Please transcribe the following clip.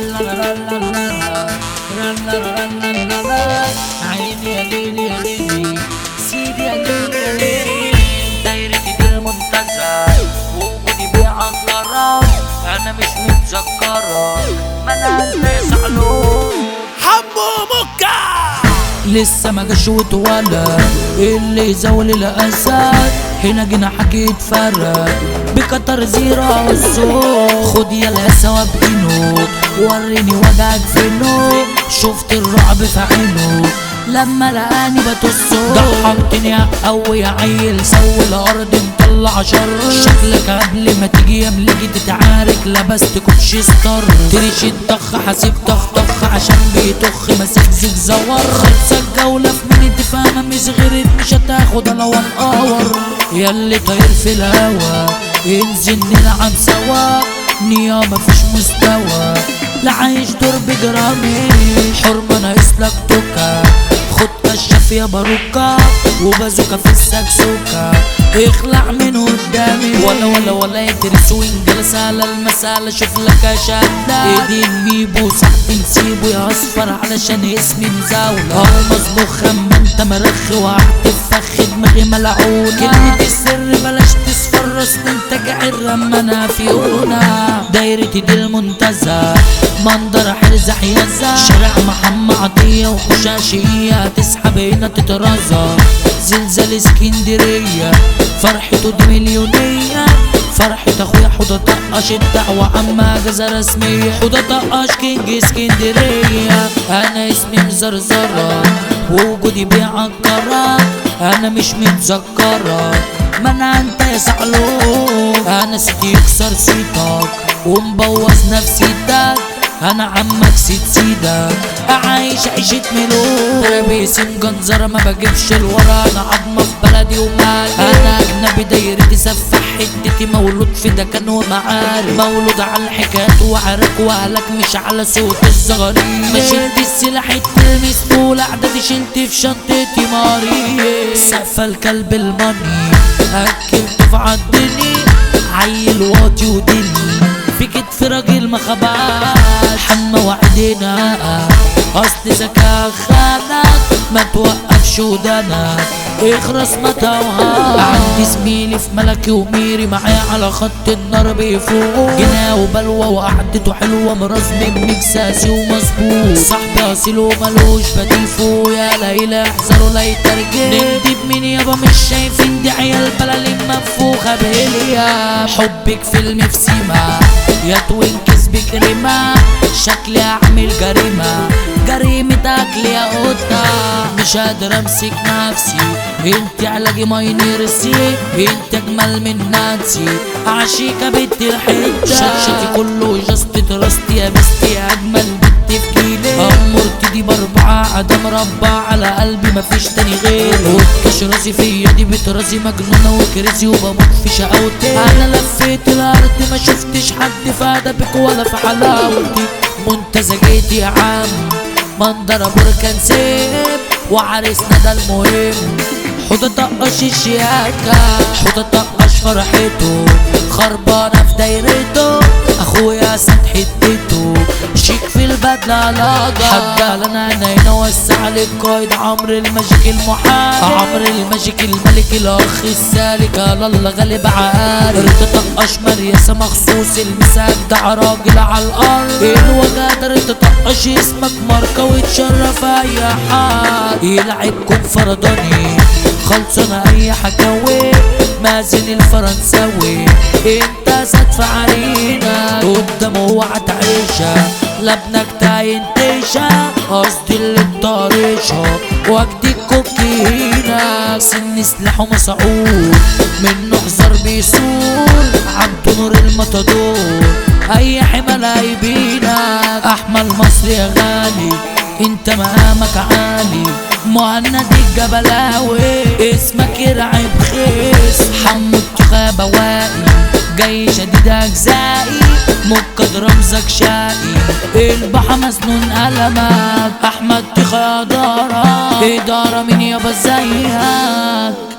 عيني يا ليلي يا ليلي سيدي يا ليلي يا ليلي دايرتي دي المنتزه وجودي بيعطرة انا مش متذكرة ما انا الناس علوم حمو مكة لسه ما جاش واتولد اللي يزول الاسد هنا جناحك يتفرد بكتر زيرة والصوت خد يلا سوا بإنه وريني وجعك فينه شفت الرعب في عينه لما لقاني بتصو ضحكتني يا قوي يا عيل سوي الارض مطلع شر شكلك قبل ما تيجي يا مليجي تتعارك لبست كوتش ستار تريش الطخ حاسب طخ عشان بيطخ ماسك زيك زور خلصة الجولة في مين تفهمها مش غيرت مش هتاخد انا وانقور ياللي طاير في الهوا انزل نلعب سوا نيا مفيش مستوى لا عايش دور بجرامي حرمة ناقصلك توكا خد كشاف يا باروكا وبازوكا في السكسوكا اخلع من قدامي ولا يدرس وانجلس على المسألة شوف لك شدة ايدين ميبو صاحب نسيبه يا اصفر علشان اسمي مزاولة مصبوخ اما انت مرخ وقعت فخ دماغي ملعونة كلمة السر بلاش تصفر اصل انت جعر اما انا فيونا دايرتي دي المنتزه منظر حرزح يزا شارع محمد عطية وخشاشية تسحب هنا تترازى زلزال اسكندرية فرحته دي مليونية فرحة اخويا حوضة طقش الدعوة عما اجازة رسمية حوضة طقش كينج اسكندرية انا اسمي مزرزرة ووجودي بيعكرة انا مش متذكرة ما انا انت يا سعلوك انا سيدي يكسر سيطك ومبوظ نفسيتك انا عمك سيدك عايش عيشة ملوك ترابيس مجنزرة ما بجيبش الورا انا عظمة في بلدي ومالي انا اجنبي دايرتي سفح حدتي مولود في دكان ومعارف مولود على الحكايات وعرك واهلك مش على صوت الزغاريد ما شلت السلاح التلميذ طول اعدادي شلت في شنطتي ماري سقف الكلب الماني اكلت في عضني عيل واطي ودني في كتف راجل ما خباش حما وعدنا اصل ذكاء خانك ما توقفش ودانك اخرس ما توهاش عندي زميلي في ملكي وميري معايا على خط النار بيفوق جناه وبلوى وقعدته حلوه مرزم مكساسي ومظبوط صاحبي اصيل وملوش بديل فوق يا ليلى احذروا لا يترجم نكدب مين يابا مش شايفين دي عيال بلالين منفوخه بهليا حبك فيلم في سيما يا توينكس بكريمة شكلي اعمل جريمة اكل يا قطة مش قادر امسك نفسي انت علاجي ماينيرسي انت اجمل من نانسي عشيكة بنت الحتة شكشتي كله جاست تراستي يا بستي اجمل بنت في جيلي امورتي دي باربعة عدا مربع على قلبي مفيش تاني غير وتكش راسي فيا دي بترازي مجنونة وكريزي وبموت في شقاوتي انا لفيت الارض ما شفتش حد في ادبك ولا في حلاوتي منتزه جيت يا عم منظر بركان سيب وعرسنا ده المهم حوضة طقش الشياكة حوضة طقش فرحته خربانة في دايرته اخويا سد حتته شيك في البدلة علاقة حتى لنا هنا وسع للقايد عمرو الماجيك المحارب عمرو الماجيك الملك الاخ السالك الله غالب عارف رد طقش مريسة مخصوص المساك ده راجل على الارض الوجع رد طقش اسمك ماركة ويتشرف اي حد يلعبكم فرداني خلصنا اي حكاوي مازن الفرنساوي انت سد في عرينا قدام اوعى تعيشها لابنك تاينتيشا قصدي اللي طارشها وجدي الكوكينا سن سلاحه مسعود منه حذر بيسور عبده نور المطادور اي حمل هيبينك احمل مصري يا غالي انت مقامك عالي مهند الجبلاوي اسمك يرعب خيس حمود تخابة واقي جاي شديد اجزائي مكد رمزك شقي البحر مسنون قلمك احمد تخا ادارة من يابا زيك